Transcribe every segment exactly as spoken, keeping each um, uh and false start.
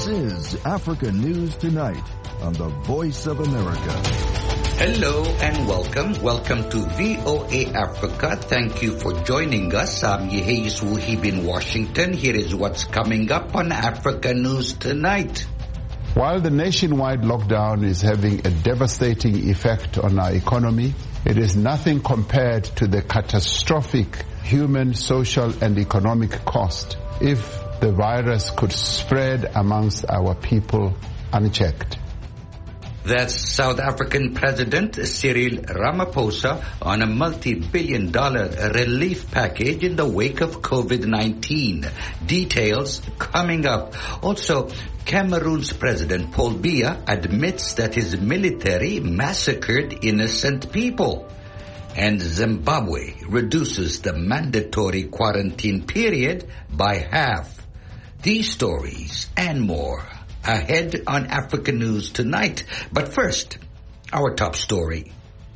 This is Africa News Tonight on the Voice of America. Hello and welcome. Welcome to V O A Africa. Thank you for joining us. I'm Yeheyes Wuhib in Washington. Here is what's coming up on Africa News Tonight. While the nationwide lockdown is having a devastating effect on our economy, it is nothing compared to the catastrophic human, social, and economic cost if the virus could spread amongst our people unchecked. That's South African President Cyril Ramaphosa on a multi-billion dollar relief package in the wake of COVID nineteen. Details coming up. Also, Cameroon's President Paul Biya admits that his military massacred innocent people. And Zimbabwe reduces the mandatory quarantine period by half. These stories and more ahead on Africa News Tonight. But first, our top story.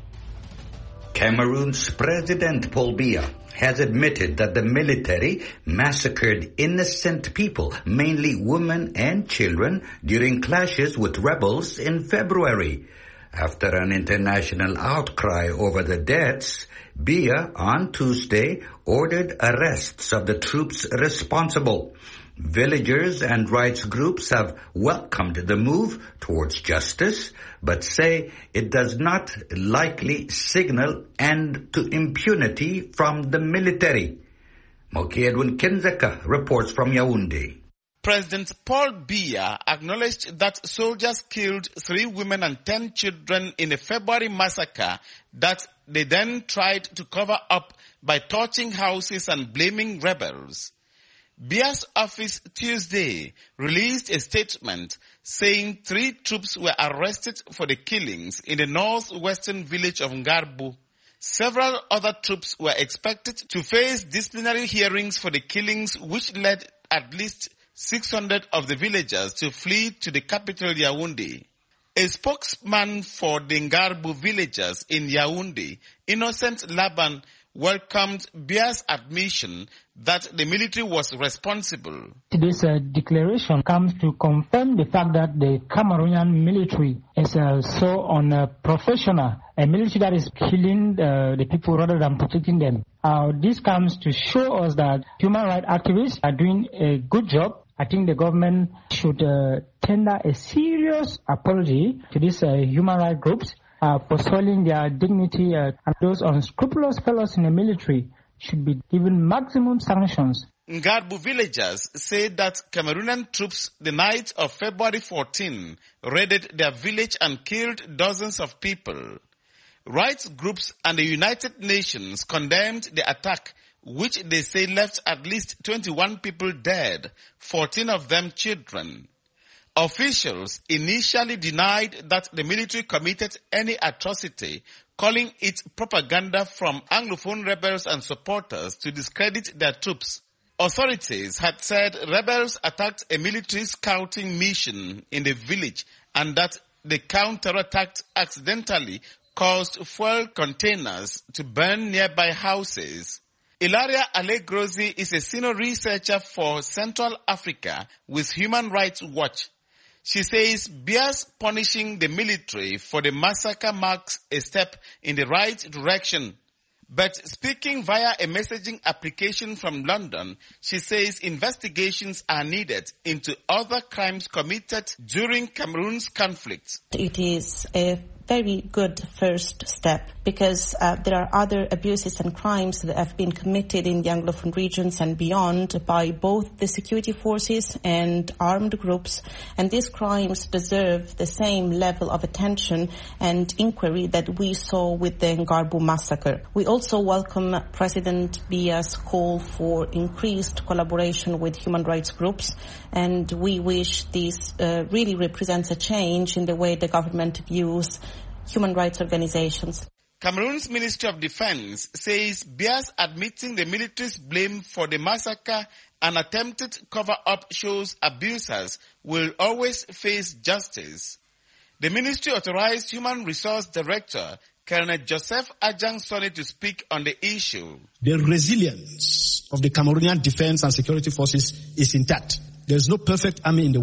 Cameroon's President Paul Biya has admitted that the military massacred innocent people, mainly women and children, during clashes with rebels in February. After an international outcry over the deaths, Biya on Tuesday ordered arrests of the troops responsible. Villagers and rights groups have welcomed the move towards justice, but say it does not likely signal end to impunity from the military. Moki Edwin Kenzeka reports from Yaoundé. President Paul Biya acknowledged that soldiers killed three women and ten children in a February massacre that they then tried to cover up by torching houses and blaming rebels. Biya's office Tuesday released a statement saying three troops were arrested for the killings in the northwestern village of Ngarbu. Several other troops were expected to face disciplinary hearings for the killings, which led at least six hundred of the villagers to flee to the capital Yaoundé. A spokesman for the Ngarbu villagers in Yaoundé, Innocent Laban, welcomed Biya's admission that the military was responsible. This uh, declaration comes to confirm the fact that the Cameroonian military is uh, so unprofessional, a military that is killing uh, the people rather than protecting them. Uh, this comes to show us that human rights activists are doing a good job. I think the government should uh, tender a serious apology to these uh, human rights groups Uh, for soiling their dignity, uh, and those unscrupulous fellows in the military should be given maximum sanctions. Ngarbu villagers say that Cameroonian troops the night of February fourteenth raided their village and killed dozens of people. Rights groups and the United Nations condemned the attack, which they say left at least twenty-one people dead, fourteen of them children. Officials initially denied that the military committed any atrocity, calling it propaganda from Anglophone rebels and supporters to discredit their troops. Authorities had said rebels attacked a military scouting mission in the village and that the counterattack accidentally caused fuel containers to burn nearby houses. Ilaria Alegrozi is a senior researcher for Central Africa with Human Rights Watch. She says Biya's punishing the military for the massacre marks a step in the right direction. But speaking via a messaging application from London, she says investigations are needed into other crimes committed during Cameroon's conflict. It is a very good first step because uh, there are other abuses and crimes that have been committed in the Anglophone regions and beyond by both the security forces and armed groups, and these crimes deserve the same level of attention and inquiry that we saw with the Ngarbu massacre. We also welcome President Biya's call for increased collaboration with human rights groups, and we wish this uh, really represents a change in the way the government views human rights organizations. Cameroon's Ministry of Defense says Biya's admitting the military's blame for the massacre and attempted cover-up shows abusers will always face justice. The ministry authorized Human Resource Director Colonel Joseph Ajang Soni to speak on the issue. The resilience of the Cameroonian defense and security forces is intact. There is no perfect army in the world.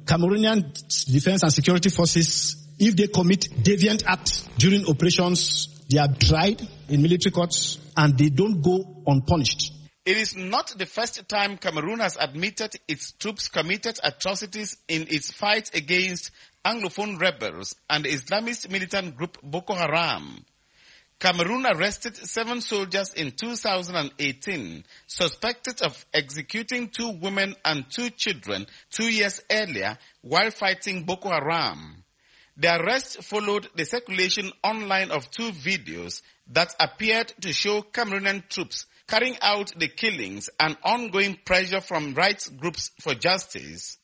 Cameroonian Defense and Security Forces, if they commit deviant acts during operations, they are tried in military courts and they don't go unpunished. It is not the first time Cameroon has admitted its troops committed atrocities in its fight against Anglophone rebels and the Islamist militant group Boko Haram. Cameroon arrested seven soldiers in two thousand eighteen, suspected of executing two women and two children two years earlier while fighting Boko Haram. The arrest followed the circulation online of two videos that appeared to show Cameroonian troops carrying out the killings and ongoing pressure from rights groups for justice.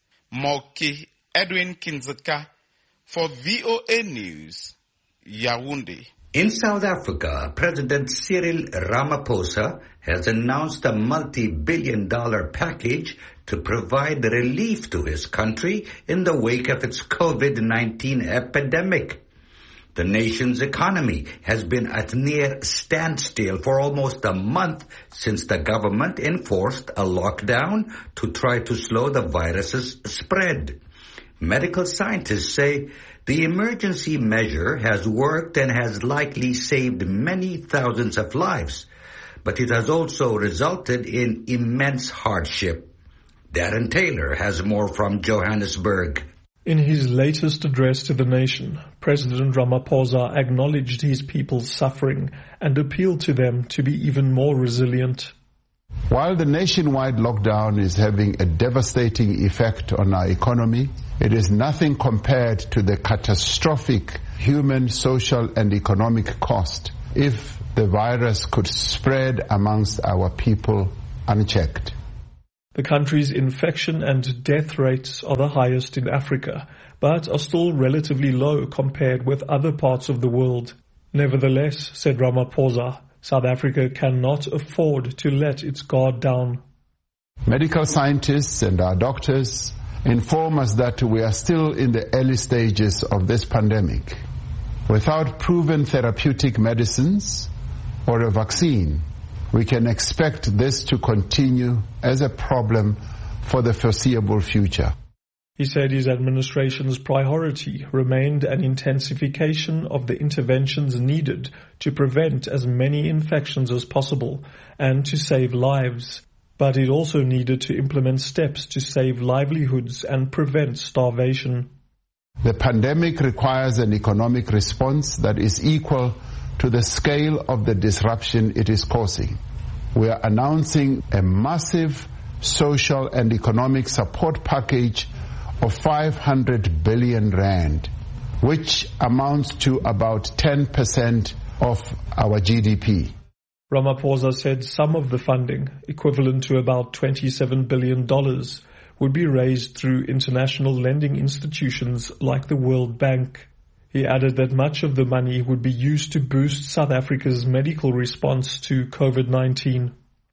Moki Edwin Kinzeka for V O A News, Yaoundé. In South Africa, President Cyril Ramaphosa has announced a multi-billion dollar package to provide relief to his country in the wake of its COVID nineteen epidemic. The nation's economy has been at near standstill for almost a month since the government enforced a lockdown to try to slow the virus's spread. Medical scientists say the emergency measure has worked and has likely saved many thousands of lives, but it has also resulted in immense hardship. Darren Taylor has more from Johannesburg. In his latest address to the nation, President Ramaphosa acknowledged his people's suffering and appealed to them to be even more resilient. While the nationwide lockdown is having a devastating effect on our economy, it is nothing compared to the catastrophic human, social, and economic cost if the virus could spread amongst our people unchecked. The country's infection and death rates are the highest in Africa, but are still relatively low compared with other parts of the world. Nevertheless, said Ramaphosa, South Africa cannot afford to let its guard down. Medical scientists and our doctors inform us that we are still in the early stages of this pandemic. Without proven therapeutic medicines or a vaccine, we can expect this to continue as a problem for the foreseeable future. He said his administration's priority remained an intensification of the interventions needed to prevent as many infections as possible and to save lives. But it also needed to implement steps to save livelihoods and prevent starvation. The pandemic requires an economic response that is equal to the scale of the disruption it is causing. We are announcing a massive social and economic support package of five hundred billion rand, which amounts to about ten percent of our G D P. Ramaphosa said some of the funding, equivalent to about twenty-seven billion dollars, would be raised through international lending institutions like the World Bank. He added that much of the money would be used to boost South Africa's medical response to COVID nineteen.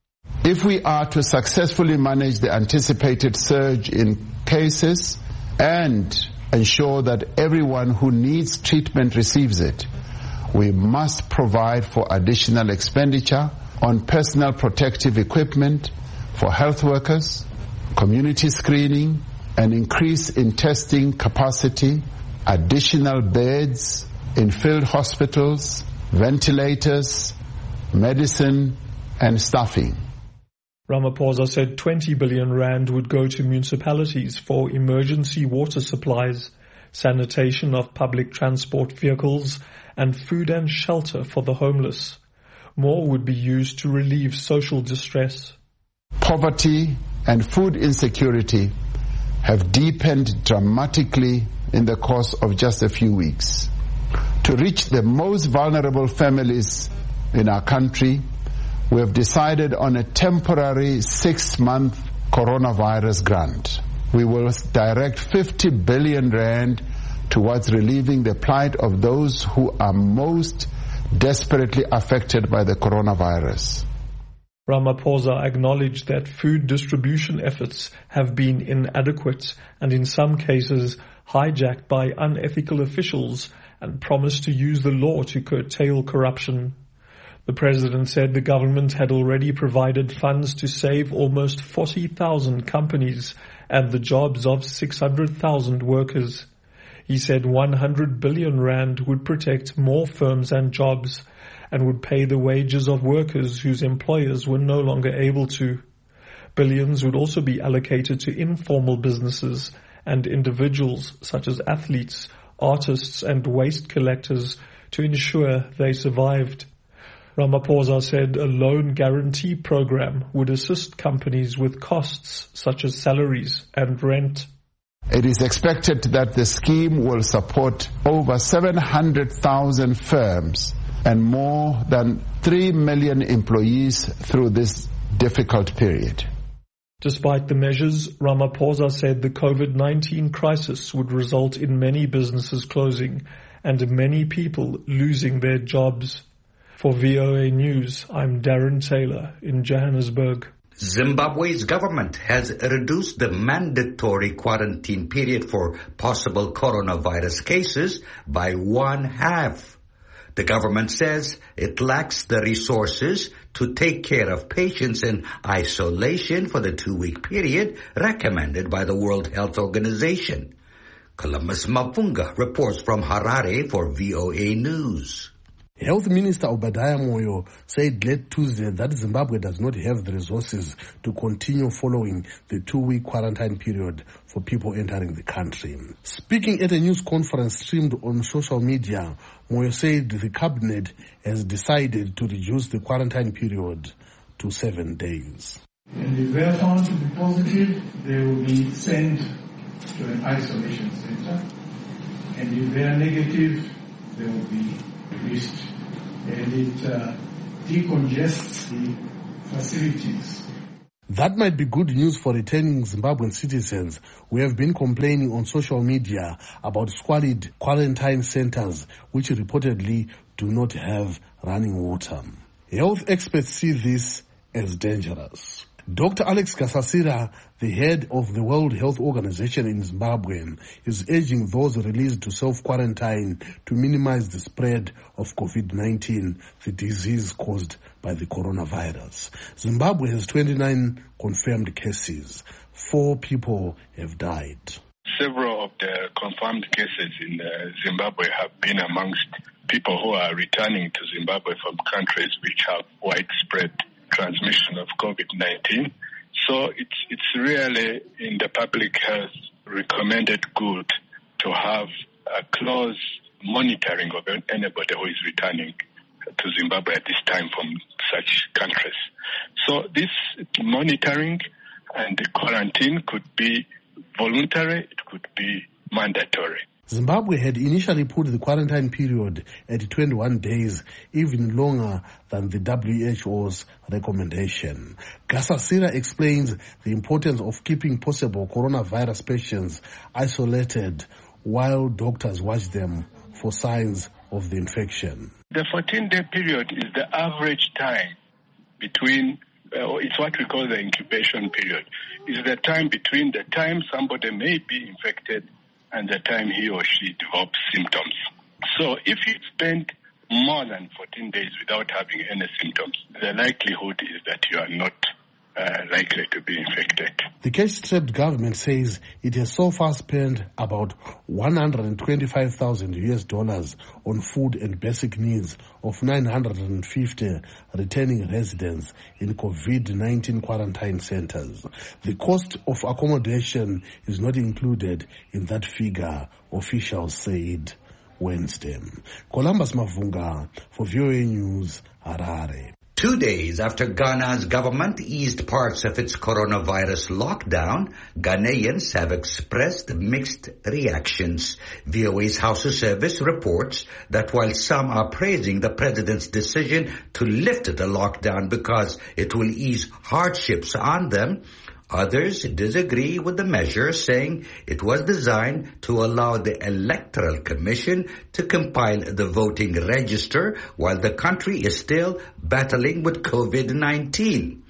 If we are to successfully manage the anticipated surge in cases and ensure that everyone who needs treatment receives it, we must provide for additional expenditure on personal protective equipment for health workers, community screening, an increase in testing capacity, additional beds in field hospitals, ventilators, medicine, and staffing. Ramaphosa said twenty billion rand would go to municipalities for emergency water supplies, sanitation of public transport vehicles, and food and shelter for the homeless. More would be used to relieve social distress. Poverty and food insecurity have deepened dramatically in the course of just a few weeks. To reach the most vulnerable families in our country, we have decided on a temporary six-month coronavirus grant. We will direct fifty billion rand towards relieving the plight of those who are most desperately affected by the coronavirus. Ramaphosa acknowledged that food distribution efforts have been inadequate and in some cases hijacked by unethical officials, and promised to use the law to curtail corruption. The president said the government had already provided funds to save almost forty thousand companies and the jobs of six hundred thousand workers. He said one hundred billion rand would protect more firms and jobs and would pay the wages of workers whose employers were no longer able to. Billions would also be allocated to informal businesses and individuals such as athletes, artists and waste collectors to ensure they survived. Ramaphosa said a loan guarantee program would assist companies with costs such as salaries and rent. It is expected that the scheme will support over seven hundred thousand firms and more than three million employees through this difficult period. Despite the measures, Ramaphosa said the COVID nineteen crisis would result in many businesses closing and many people losing their jobs. For V O A News, I'm Darren Taylor in Johannesburg. Zimbabwe's government has reduced the mandatory quarantine period for possible coronavirus cases by one half. The government says it lacks the resources to take care of patients in isolation for the two-week period recommended by the World Health Organization. Columbus Mavunga reports from Harare for V O A News. Health Minister Obadiah Moyo said late Tuesday that Zimbabwe does not have the resources to continue following the two-week quarantine period for people entering the country. Speaking at a news conference streamed on social media, Moyo said the cabinet has decided to reduce the quarantine period to seven days. And if they are found to be positive, they will be sent to an isolation center. And if they are negative, they will be released. And it uh, decongests the facilities. That might be good news for returning Zimbabwean citizens who have been complaining on social media about squalid quarantine centers which reportedly do not have running water. Health experts see this as dangerous. Doctor Alex Gasasira, the head of the World Health Organization in Zimbabwe, is urging those released to self-quarantine to minimize the spread of COVID nineteen, the disease caused by the coronavirus. Zimbabwe has twenty-nine confirmed cases. Four people have died. Several of the confirmed cases in uh, Zimbabwe have been amongst people who are returning to Zimbabwe from countries which have widespread transmission of COVID nineteen. So it's it's really in the public health recommended good to have a close monitoring of anybody who is returning to Zimbabwe at this time from such countries. So this monitoring and the quarantine could be voluntary, it could be mandatory. Zimbabwe had initially put the quarantine period at twenty-one days, even longer than the W H O's recommendation. Gasasira explains the importance of keeping possible coronavirus patients isolated while doctors watch them for signs of the infection. The fourteen-day period is the average time between, uh, it's what we call the incubation period. It's the time between the time somebody may be infected and the time he or she develops symptoms. So if you spend more than fourteen days without having any symptoms, the likelihood is that you are not uh, likely to be infected. The cash-strapped government says it has so far spent about one hundred twenty-five thousand U S dollars on food and basic needs of nine hundred fifty returning residents in COVID nineteen quarantine centers. The cost of accommodation is not included in that figure, officials said Wednesday. Columbus Mavunga for V O A News, Harare. Two days after Ghana's government eased parts of its coronavirus lockdown, Ghanaians have expressed mixed reactions. V O A's House of Service reports that while some are praising the president's decision to lift the lockdown because it will ease hardships on them, others disagree with the measure, saying it was designed to allow the Electoral Commission to compile the voting register while the country is still battling with COVID nineteen.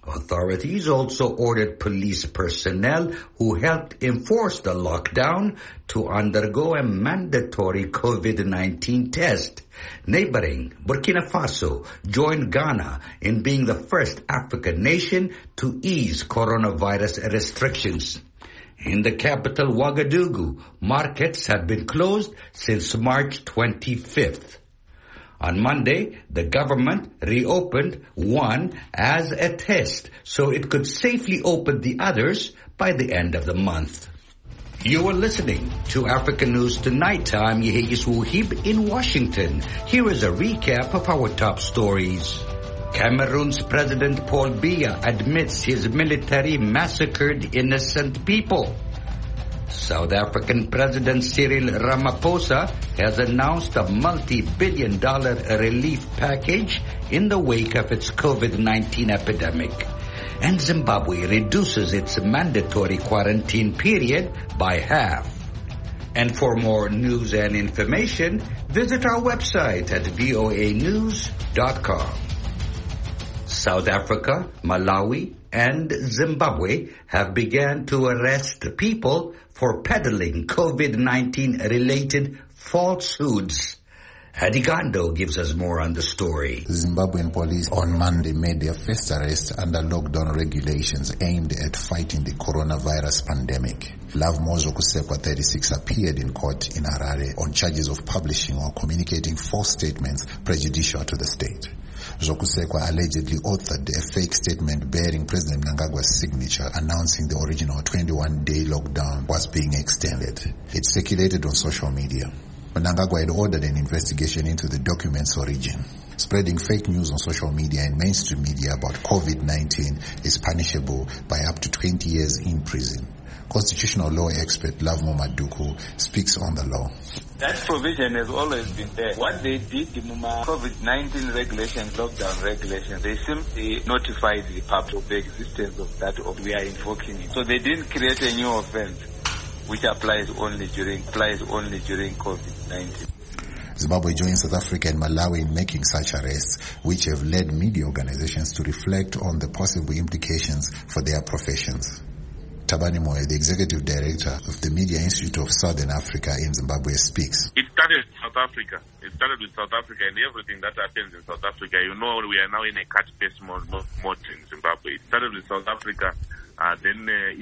Authorities also ordered police personnel who helped enforce the lockdown to undergo a mandatory COVID nineteen test. Neighboring Burkina Faso joined Ghana in being the first African nation to ease coronavirus restrictions. In the capital Ouagadougou, markets have been closed since March twenty-fifth. On Monday, the government reopened one as a test so it could safely open the others by the end of the month. You are listening to African News Tonight. I'm Yehegis Wuhib in Washington. Here is a recap of our top stories. Cameroon's President Paul Biya admits his military massacred innocent people. South African President Cyril Ramaphosa has announced a multi-billion dollar relief package in the wake of its COVID nineteen epidemic. And Zimbabwe reduces its mandatory quarantine period by half. And for more news and information, visit our website at voa news dot com. South Africa, Malawi, and Zimbabwe have begun to arrest people for peddling COVID nineteen related falsehoods. Adigando gives us more on the story. Zimbabwean police on Monday made their first arrest under lockdown regulations aimed at fighting the coronavirus pandemic. Love Mozokusekwa, thirty-six, appeared in court in Harare on charges of publishing or communicating false statements prejudicial to the state. Zokusekwa allegedly authored a fake statement bearing President Mnangagwa's signature announcing the original twenty-one day lockdown was being extended. It circulated on social media. Mnangagwa had ordered an investigation into the document's origin. Spreading fake news on social media and mainstream media about COVID nineteen is punishable by up to twenty years in prison. Constitutional law expert Lavmo Maduku speaks on the law. That provision has always been there. What they did, the COVID nineteen regulations, lockdown regulations, they simply notified the public of the existence of that, or we are invoking it. So they didn't create a new offense, which applies only during applies only during COVID nineteen. Zimbabwe joins South Africa and Malawi in making such arrests, which have led media organizations to reflect on the possible implications for their professions. Tabani Moyo, the executive director of the Media Institute of Southern Africa in Zimbabwe, speaks. It started in South Africa. It started with South Africa, and everything that happens in South Africa, you know, we are now in a cut-paste mode, mode in Zimbabwe. It started with South Africa. Uh, then uh,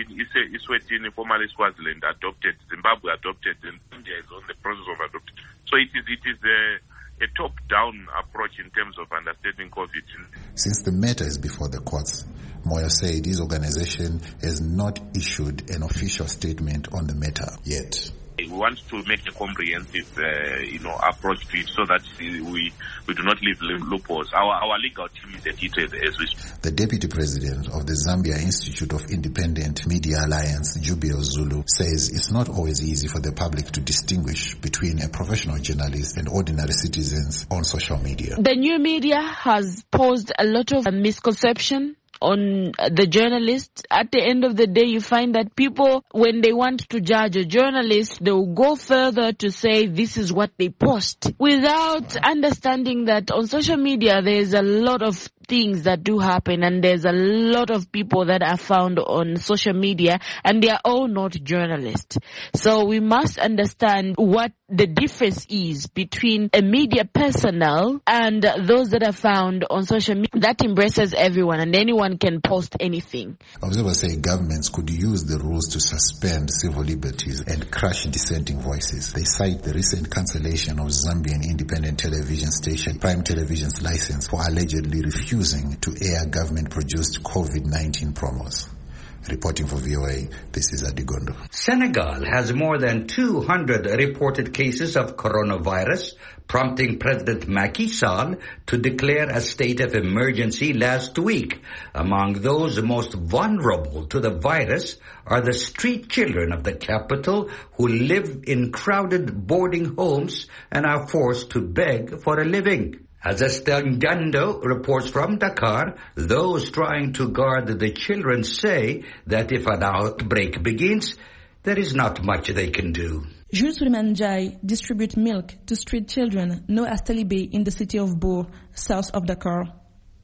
Eswatini, formerly Swaziland, adopted. Zimbabwe adopted, and India is on the process of adopting. So it is it is a, a top-down approach in terms of understanding COVID. Since the matter is before the courts, Moyo said his organization has not issued an official statement on the matter yet. We want to make a comprehensive, uh, you know, approach to it so that we we do not leave loopholes. Our our legal team is edited as we speak. The deputy president of the Zambia Institute of Independent Media Alliance, Jubio Zulu, says it's not always easy for the public to distinguish between a professional journalist and ordinary citizens on social media. The new media has posed a lot of misconception on the journalist. At the end of the day, you find that people, when they want to judge a journalist, they will go further to say this is what they post, without understanding that on social media there's a lot of things that do happen, and there's a lot of people that are found on social media, and they are all not journalists. So we must understand what the difference is between a media personnel and those that are found on social media. That embraces everyone, and anyone can post anything. Observers say governments could use the rules to suspend civil liberties and crush dissenting voices. They cite the recent cancellation of Zambian independent television station Prime Television's license for allegedly refusing to air government-produced COVID nineteen promos. Reporting for V O A, this is Adigondo. Senegal has more than two hundred reported cases of coronavirus, prompting President Macky Sall to declare a state of emergency last week. Among those most vulnerable to the virus are the street children of the capital who live in crowded boarding homes and are forced to beg for a living. As Estelle Ngando reports from Dakar, those trying to guard the children say that if an outbreak begins, there is not much they can do. Jules Suleiman Jai distributes milk to street children, no Astalibe, in the city of Bour, south of Dakar.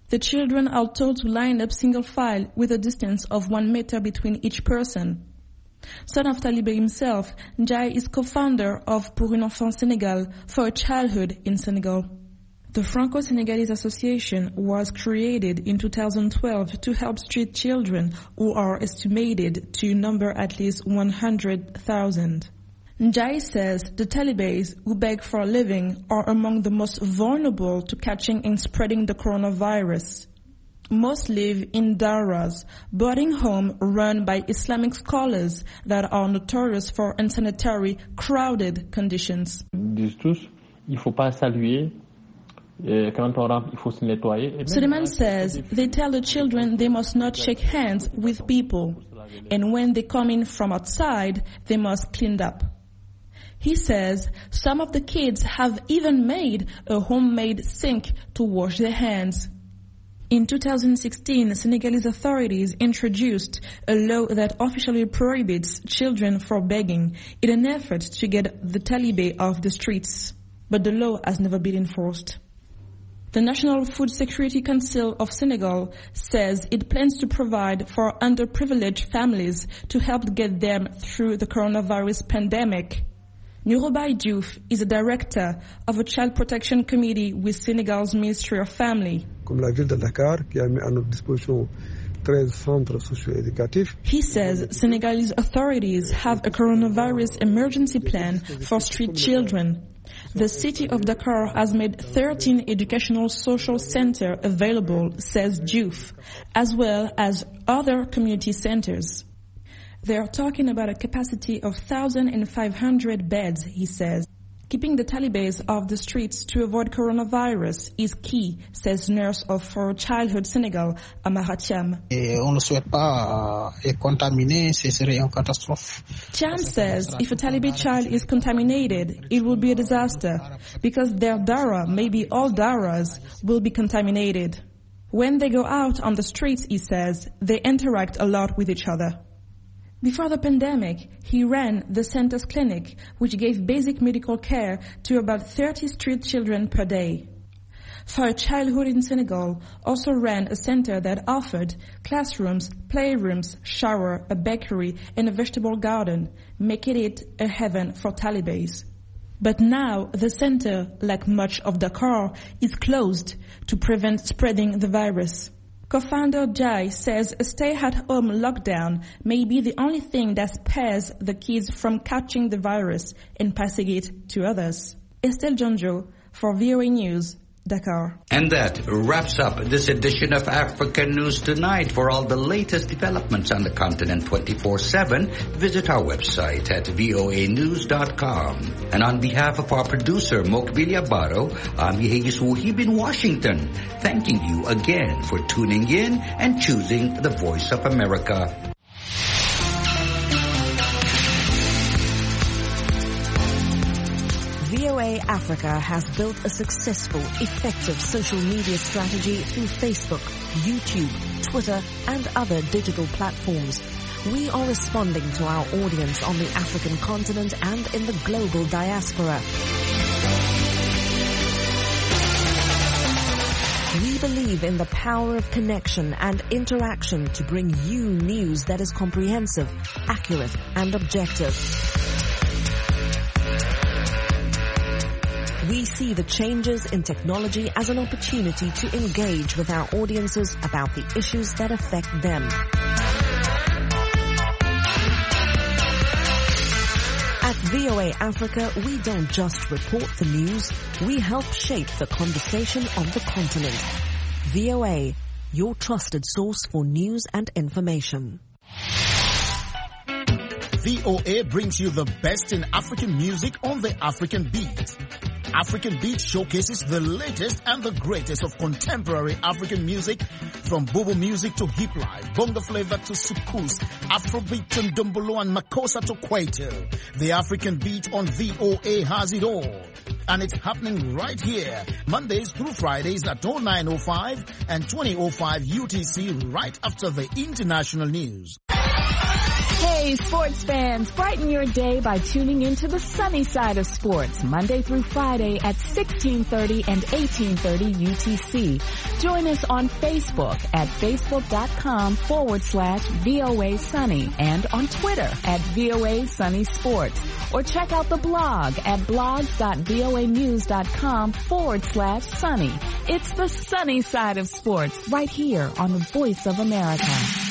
The children are told to line up single file with a distance of one meter between each person. Son of Talibé himself, Ndiaye is co-founder of Pour un enfant Sénégal, for a childhood in Senegal. The Franco-Senegalese Association was created in two thousand twelve to help street children who are estimated to number at least one hundred thousand. Ndiaye says the Talibés who beg for a living are among the most vulnerable to catching and spreading the coronavirus. Most live in daras, boarding homes run by Islamic scholars that are notorious for unsanitary, crowded conditions. Il faut pas saluer. Suleiman says they tell the children they must not shake hands with people, and when they come in from outside, they must clean up. He says some of the kids have even made a homemade sink to wash their hands. In two thousand sixteen, Senegalese authorities introduced a law that officially prohibits children from begging in an effort to get the Talibé off the streets. But the law has never been enforced. The National Food Security Council of Senegal says it plans to provide for underprivileged families to help get them through the coronavirus pandemic. Nurobai Diouf is a director of a child protection committee with Senegal's Ministry of Family. Comme la ville de Dakar, qui a mis à notre disposition treize centres socio-éducatifs. He says Senegalese authorities have a coronavirus emergency plan for street children. The city of Dakar has made thirteen educational social centers available, says Diouf, as well as other community centers. They are talking about a capacity of one thousand five hundred beds, he says. Keeping the Talibés off the streets to avoid coronavirus is key, says nurse of For Childhood Senegal, Amara Thiam. On ne souhaite pas être contaminé, ce serait une catastrophe. Thiam says if a Talibé child is contaminated, it will be a disaster, because their dara, maybe all daras, will be contaminated. When they go out on the streets, he says, they interact a lot with each other. Before the pandemic, he ran the Center's Clinic, which gave basic medical care to about thirty street children per day. For Childhood in Senegal also ran a center that offered classrooms, playrooms, shower, a bakery, and a vegetable garden, making it a heaven for Talibés. But now the center, like much of Dakar, is closed to prevent spreading the virus. Co-founder Ndiaye says a stay-at-home lockdown may be the only thing that spares the kids from catching the virus and passing it to others. Estelle Jonjo for V O A News, Dakar. And that wraps up this edition of African News Tonight. For all the latest developments on the continent twenty-four seven, visit our website at voa news dot com. And on behalf of our producer, Mokbilia Baro, I'm Yehegis Wuhib in Washington, thanking you again for tuning in and choosing the Voice of America. V O A Africa has built a successful, effective social media strategy through Facebook, YouTube, Twitter, and other digital platforms. We are responding to our audience on the African continent and in the global diaspora. We believe in the power of connection and interaction to bring you news that is comprehensive, accurate, and objective. We see the changes in technology as an opportunity to engage with our audiences about the issues that affect them. At V O A Africa, we don't just report the news, we help shape the conversation on the continent. V O A, your trusted source for news and information. V O A brings you the best in African music on the African Beat. African Beat showcases the latest and the greatest of contemporary African music, from Bobo music to hip life, bongo flavor to soukous, Afrobeat to Ndombolo and Makossa to Kwaito. The African Beat on V O A has it all. And it's happening right here, Mondays through Fridays at oh nine oh five and twenty oh five U T C, right after the international news. Hey, sports fans, brighten your day by tuning into the sunny side of sports, Monday through Friday at sixteen thirty and eighteen thirty U T C. Join us on Facebook at facebook.com forward slash VOA Sunny and on Twitter at VOA Sunny Sports. Or check out the blog at blogs.voanews.com forward slash sunny. It's the sunny side of sports right here on the Voice of America.